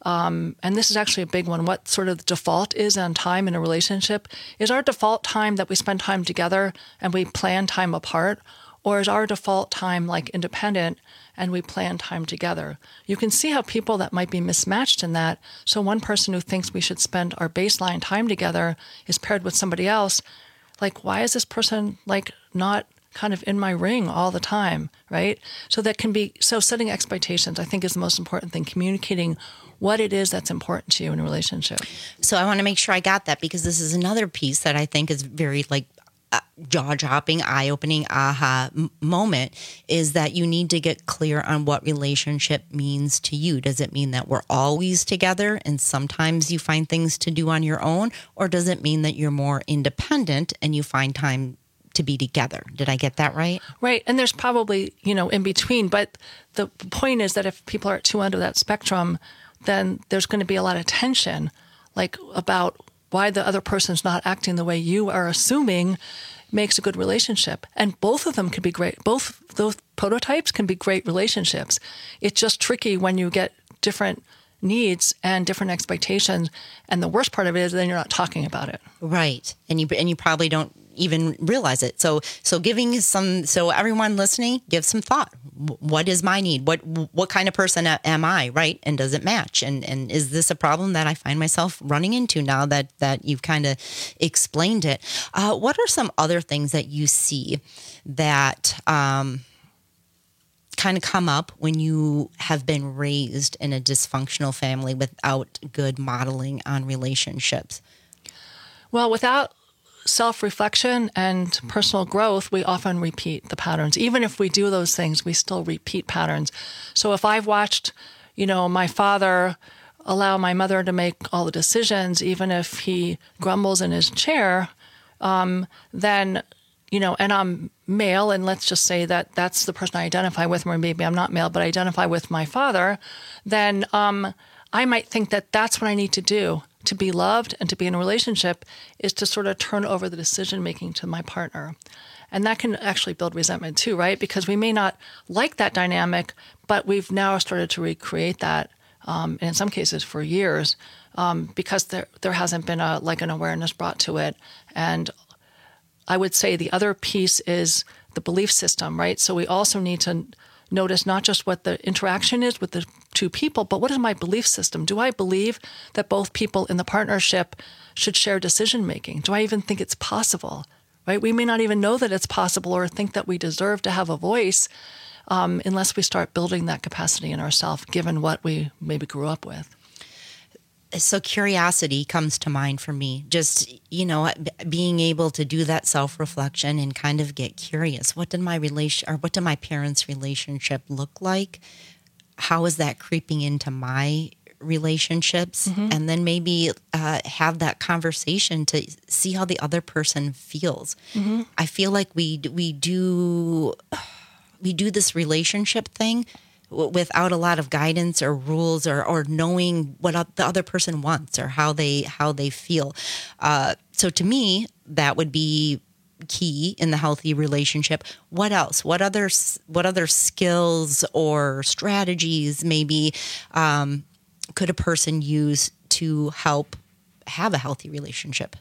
um, and this is actually a big one, what sort of the default is on time in a relationship. Is our default time that we spend time together and we plan time apart? Or is our default time like independent and we plan time together? You can see how people that might be mismatched in that. So one person who thinks we should spend our baseline time together is paired with somebody else. Like, why is this person like not kind of in my ring all the time, right? So that can be, so setting expectations, I think, is the most important thing, communicating what it is that's important to you in a relationship. So I want to make sure I got that, because this is another piece that I think is very like uh, jaw-dropping, eye-opening, aha m- moment, is that you need to get clear on what relationship means to you. Does it mean that we're always together and sometimes you find things to do on your own? Or does it mean that you're more independent and you find time to be together? Did I get that right? Right. And there's probably, you know, in between. But the point is that if people are at two ends of that spectrum, then there's going to be a lot of tension, like about why the other person's not acting the way you are assuming makes a good relationship. And both of them can be great. Both those prototypes can be great relationships. It's just tricky when you get different needs and different expectations. And the worst part of it is then you're not talking about it. Right. And you and you probably don't even realize it. So so giving some, so everyone listening, give some thought. What is my need? What what kind of person am I, right? And does it match? And and is this a problem that I find myself running into now that, that you've kind of explained it? Uh, what are some other things that you see that um, kind of come up when you have been raised in a dysfunctional family without good modeling on relationships? Well, without self-reflection and personal growth, we often repeat the patterns. Even if we do those things, we still repeat patterns. So if I've watched, you know, my father allow my mother to make all the decisions, even if he grumbles in his chair, um, then, you know, and I'm male, and let's just say that that's the person I identify with, or maybe I'm not male, but I identify with my father, then um, I might think that that's what I need to do to be loved and to be in a relationship, is to sort of turn over the decision-making to my partner. And that can actually build resentment too, right? Because we may not like that dynamic, but we've now started to recreate that, um, and in some cases for years, um, because there there hasn't been a like an awareness brought to it. And I would say the other piece is the belief system, right? So we also need to notice not just what the interaction is with the two people, but what is my belief system? Do I believe that both people in the partnership should share decision-making? Do I even think it's possible, right? We may not even know that it's possible or think that we deserve to have a voice um, unless we start building that capacity in ourselves, given what we maybe grew up with. So curiosity comes to mind for me. Just, you know, being able to do that self-reflection and kind of get curious. What did my relation, or what did my parents' relationship look like? How is that creeping into my relationships? Mm-hmm. And then maybe uh, have that conversation to see how the other person feels. Mm-hmm. I feel like we we do we do this relationship thing without a lot of guidance or rules, or, or knowing what the other person wants or how they how they feel. Uh, so to me, that would be key in the healthy relationship. What else? What other what other skills or strategies maybe um, could a person use to help have a healthy relationship?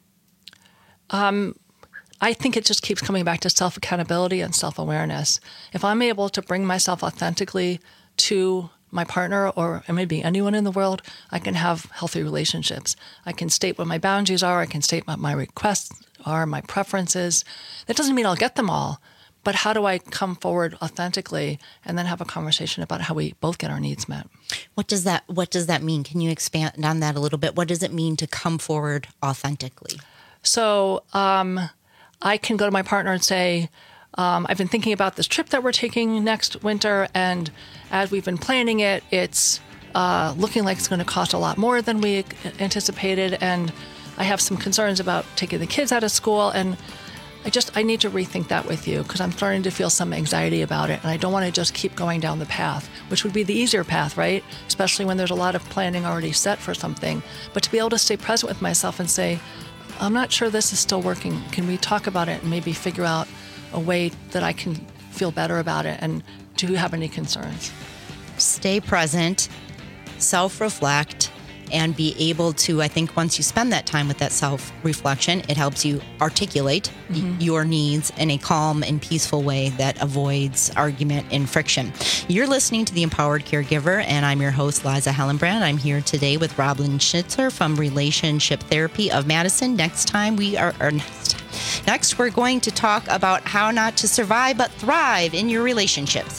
Um. I think it just keeps coming back to self-accountability and self-awareness. If I'm able to bring myself authentically to my partner, or maybe anyone in the world, I can have healthy relationships. I can state what my boundaries are. I can state what my requests are, my preferences. That doesn't mean I'll get them all, but how do I come forward authentically and then have a conversation about how we both get our needs met? What does that What does that mean? Can you expand on that a little bit? What does it mean to come forward authentically? So, um, I can go to my partner and say, um, I've been thinking about this trip that we're taking next winter, and as we've been planning it, it's uh, looking like it's going to cost a lot more than we anticipated, and I have some concerns about taking the kids out of school, and I just I need to rethink that with you, because I'm starting to feel some anxiety about it, and I don't want to just keep going down the path, which would be the easier path, right? Especially when there's a lot of planning already set for something. But to be able to stay present with myself and say, I'm not sure this is still working. Can we talk about it and maybe figure out a way that I can feel better about it? And do you have any concerns? Stay present, self-reflect, and be able to, I think once you spend that time with that self-reflection, it helps you articulate mm-hmm. y- your needs in a calm and peaceful way that avoids argument and friction. You're listening to The Empowered Caregiver, and I'm your host, Liza Hellenbrand. I'm here today with Robin Schnitzler from Relationship Therapy of Madison. Next time we are, or next, next we're going to talk about how not to survive but thrive in your relationships.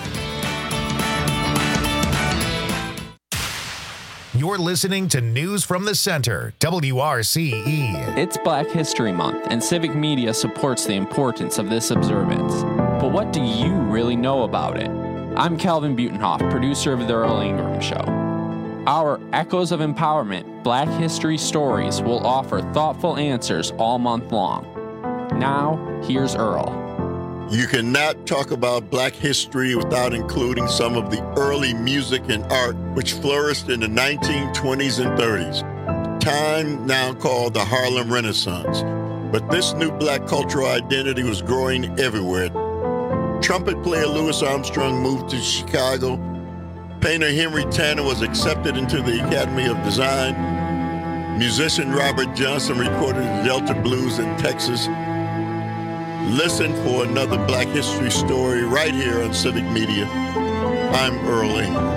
You're listening to News from the Center, W R C E. It's Black History Month, and civic media supports the importance of this observance. But what do you really know about it? I'm Calvin Butenhoff, producer of The Earl Ingram Show. Our Echoes of Empowerment Black History Stories will offer thoughtful answers all month long. Now, here's Earl. You cannot talk about Black history without including some of the early music and art which flourished in the nineteen twenties and thirties, time now called the Harlem Renaissance. But this new Black cultural identity was growing everywhere. Trumpet player Louis Armstrong moved to Chicago. Painter Henry Tanner was accepted into the Academy of Design. Musician Robert Johnson recorded the Delta Blues in Texas. Listen for another Black history story right here on Civic Media. I'm Earl Ingram.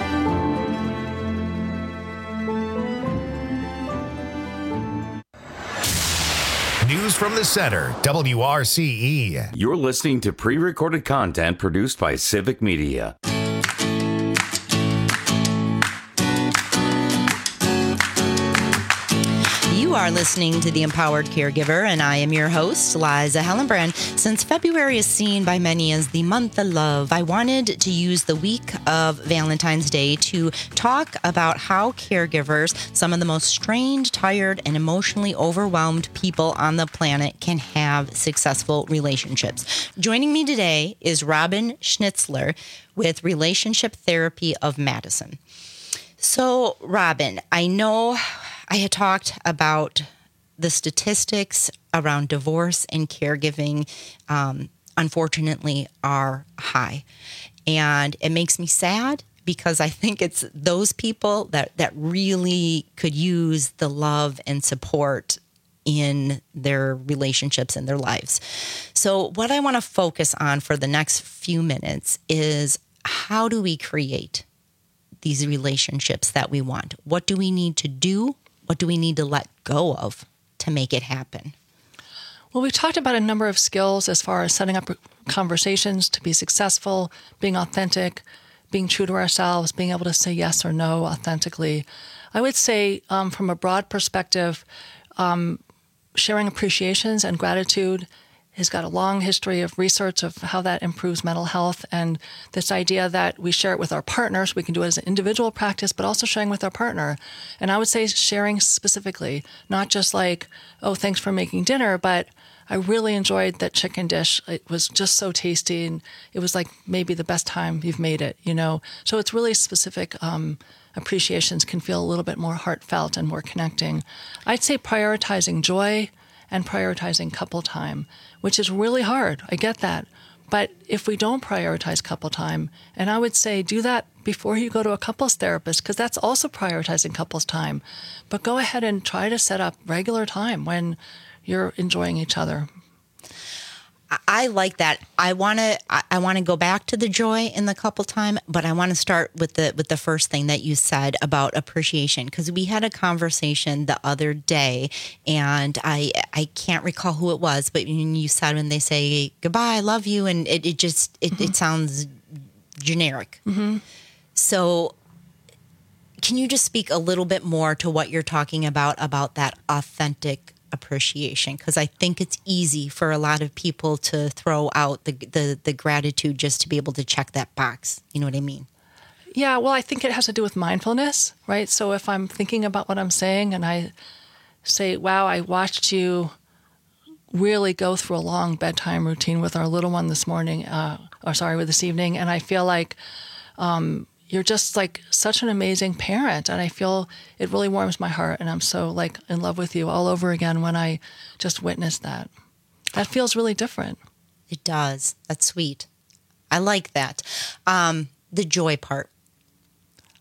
News from the Center, W R C E. You're listening to pre-recorded content produced by Civic Media. You are listening to The Empowered Caregiver, and I am your host, Liza Hellenbrand. Since February is seen by many as the month of love, I wanted to use the week of Valentine's Day to talk about how caregivers, some of the most strained, tired, and emotionally overwhelmed people on the planet, can have successful relationships. Joining me today is Robin Schnitzler with Relationship Therapy of Madison. So, Robin, I know I had talked about the statistics around divorce and caregiving, um, unfortunately, are high. And it makes me sad because I think it's those people that, that really could use the love and support in their relationships and their lives. So what I want to focus on for the next few minutes is how do we create these relationships that we want? What do we need to do? What do we need to let go of to make it happen? Well, we've talked about a number of skills as far as setting up conversations to be successful, being authentic, being true to ourselves, being able to say yes or no authentically. I would say um, from a broad perspective, um, sharing appreciations and gratitude has got a long history of research of how that improves mental health, and this idea that we share it with our partners. We can do it as an individual practice, but also sharing with our partner. And I would say sharing specifically, not just like, oh, thanks for making dinner, but I really enjoyed that chicken dish. It was just so tasty, and it was like maybe the best time you've made it, you know? So it's really specific. Um, appreciations can feel a little bit more heartfelt and more connecting. I'd say prioritizing joy and prioritizing couple time, which is really hard. I get that. But if we don't prioritize couple time, and I would say do that before you go to a couples therapist, because that's also prioritizing couples time. But go ahead and try to set up regular time when you're enjoying each other. I like that. I want to. I want to go back to the joy in the couple time, but I want to start with the with the first thing that you said about appreciation, because we had a conversation the other day, and I I can't recall who it was, but you said when they say goodbye, I love you, and it, it just it, mm-hmm. it sounds generic. Mm-hmm. So, can you just speak a little bit more to what you're talking about about that authentic appreciation? Because I think it's easy for a lot of people to throw out the, the the gratitude just to be able to check that box. You know what I mean? Yeah, well, I think it has to do with mindfulness, right? So if I'm thinking about what I'm saying and I say, wow, I watched you really go through a long bedtime routine with our little one this morning, uh, or sorry, with this evening, and I feel like um, you're just like such an amazing parent, and I feel it really warms my heart, and I'm so like in love with you all over again when I just witnessed that. That feels really different. It does. That's sweet. I like that. Um, the joy part.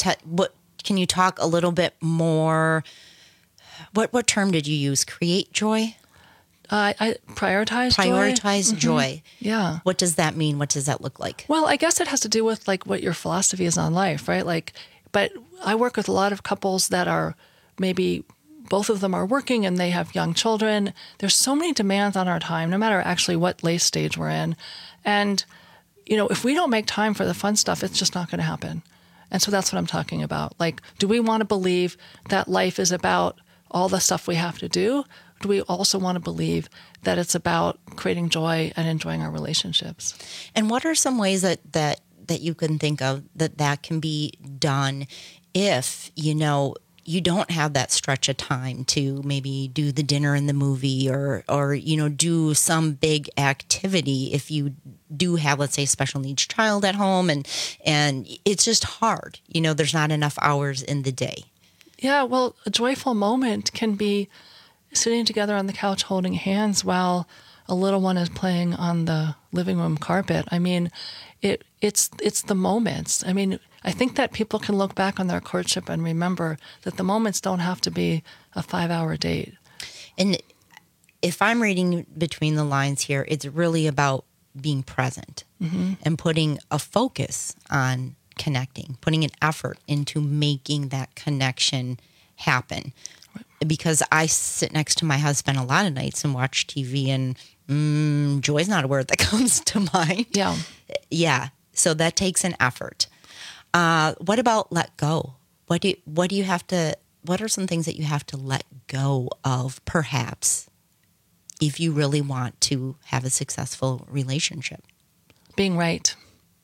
te- what can you talk a little bit more? What what term did you use? Create joy? Uh, I prioritize prioritize joy. joy. Mm-hmm. Yeah. What does that mean? What does that look like? Well, I guess it has to do with like what your philosophy is on life, right? Like, but I work with a lot of couples that are maybe both of them are working and they have young children. There's so many demands on our time, no matter actually what life stage we're in. And, you know, if we don't make time for the fun stuff, it's just not going to happen. And so that's what I'm talking about. Like, do we want to believe that life is about all the stuff we have to do? Do we also want to believe that it's about creating joy and enjoying our relationships? And what are some ways that, that, that you can think of that that can be done if, you know, you don't have that stretch of time to maybe do the dinner and the movie or, or, you know, do some big activity if you do have, let's say, a special needs child at home and, and it's just hard. You know, there's not enough hours in the day. Yeah, well, a joyful moment can be sitting together on the couch holding hands while a little one is playing on the living room carpet. I mean, it it's it's the moments. I mean, I think that people can look back on their courtship and remember that the moments don't have to be a five-hour date. And if I'm reading between the lines here, it's really about being present mm-hmm. and putting a focus on connecting, putting an effort into making that connection happen. Right. Because I sit next to my husband a lot of nights and watch T V, and mm, joy's not a word that comes to mind. Yeah. Yeah. So that takes an effort. Uh, what about let go? What do you, what do you have to, what are some things that you have to let go of, perhaps, if you really want to have a successful relationship? Being right.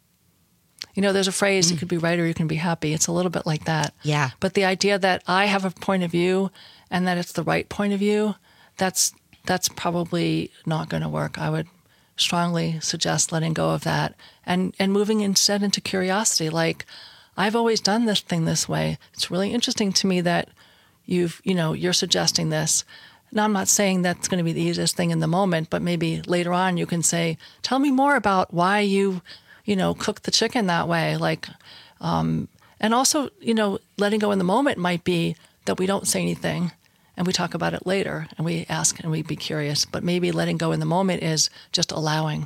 You know, there's a phrase, mm. you could be right or you can be happy. It's a little bit like that. Yeah. But the idea that I have a point of view and that it's the right point of view, that's that's probably not going to work. I would strongly suggest letting go of that and, and moving instead into curiosity. Like, I've always done this thing this way. It's really interesting to me that you've, you know, you're suggesting this. Now, I'm not saying that's going to be the easiest thing in the moment, but maybe later on you can say, tell me more about why you, you know, cook the chicken that way. Like, um, and also, you know, letting go in the moment might be that we don't say anything and we talk about it later and we ask and we be curious. But maybe letting go in the moment is just allowing.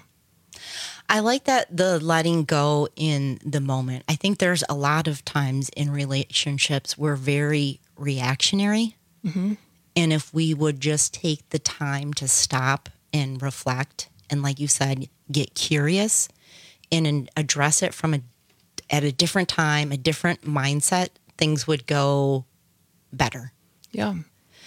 I like that, the letting go in the moment. I think there's a lot of times in relationships we're very reactionary. Mm-hmm. And if we would just take the time to stop and reflect and, like you said, get curious and address it from a at a different time, a different mindset, things would go better. Yeah.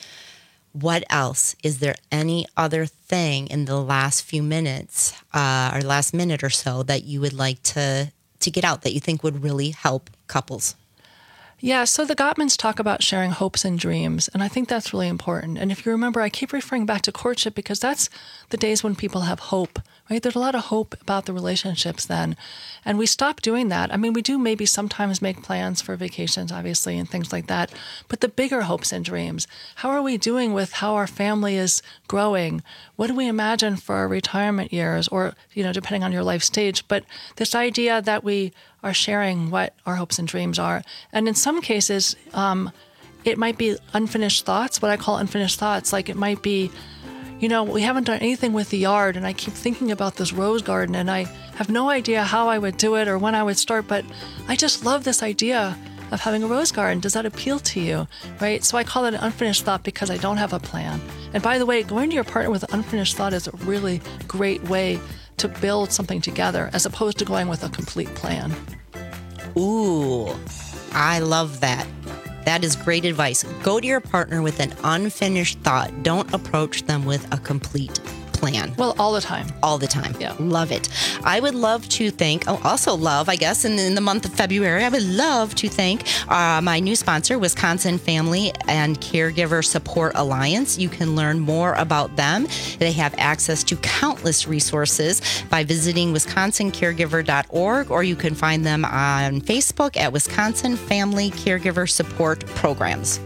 What else? Is there any other thing in the last few minutes uh, or last minute or so that you would like to, to get out that you think would really help couples? Yeah, so the Gottmans talk about sharing hopes and dreams, and I think that's really important. And if you remember, I keep referring back to courtship because that's the days when people have hope, right? There's a lot of hope about the relationships then. And we stop doing that. I mean, we do maybe sometimes make plans for vacations, obviously, and things like that. But the bigger hopes and dreams, how are we doing with how our family is growing? What do we imagine for our retirement years or, you know, depending on your life stage? But this idea that we are sharing what our hopes and dreams are. And in some cases, um, it might be unfinished thoughts, what I call unfinished thoughts. Like it might be, you know, we haven't done anything with the yard and I keep thinking about this rose garden and I have no idea how I would do it or when I would start, but I just love this idea of having a rose garden. Does that appeal to you, right? So I call it an unfinished thought because I don't have a plan. And by the way, going to your partner with an unfinished thought is a really great way to build something together as opposed to going with a complete plan. Ooh, I love that. That is great advice. Go to your partner with an unfinished thought. Don't approach them with a complete plan. Well, all the time. All the time. Yeah. Love it. I would love to thank, oh, also love, I guess, in, in the month of February, I would love to thank uh, my new sponsor, Wisconsin Family and Caregiver Support Alliance. You can learn more about them. They have access to countless resources by visiting wisconsin caregiver dot org, or you can find them on Facebook at Wisconsin Family Caregiver Support Programs.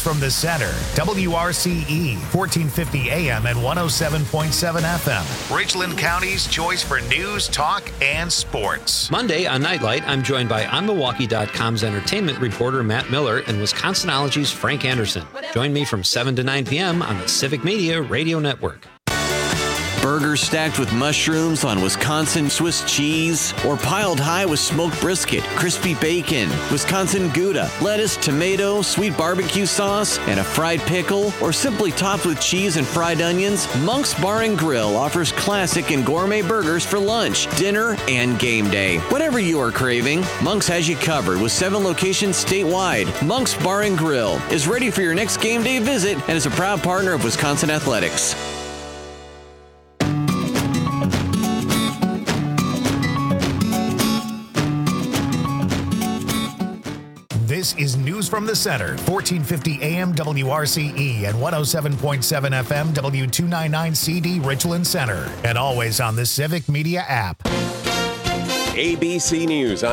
from the center. W R C E, fourteen fifty A M and one oh seven point seven F M. Richland County's choice for news, talk, and sports. Monday on Nightlight, I'm joined by on milwaukee dot com's entertainment reporter Matt Miller and Wisconsinology's Frank Anderson. Join me from seven to nine p.m. on the Civic Media Radio Network. Burgers stacked with mushrooms on Wisconsin Swiss cheese, or piled high with smoked brisket, crispy bacon, Wisconsin Gouda, lettuce, tomato, sweet barbecue sauce, and a fried pickle, or simply topped with cheese and fried onions, Monk's Bar and Grill offers classic and gourmet burgers for lunch, dinner, and game day. Whatever you are craving, Monk's has you covered with seven locations statewide. Monk's Bar and Grill is ready for your next game day visit and is a proud partner of Wisconsin Athletics. This is News from the Center, fourteen fifty A M W R C E and one oh seven point seven F M W two ninety-nine C D Richland Center, and always on the Civic Media app. A B C News.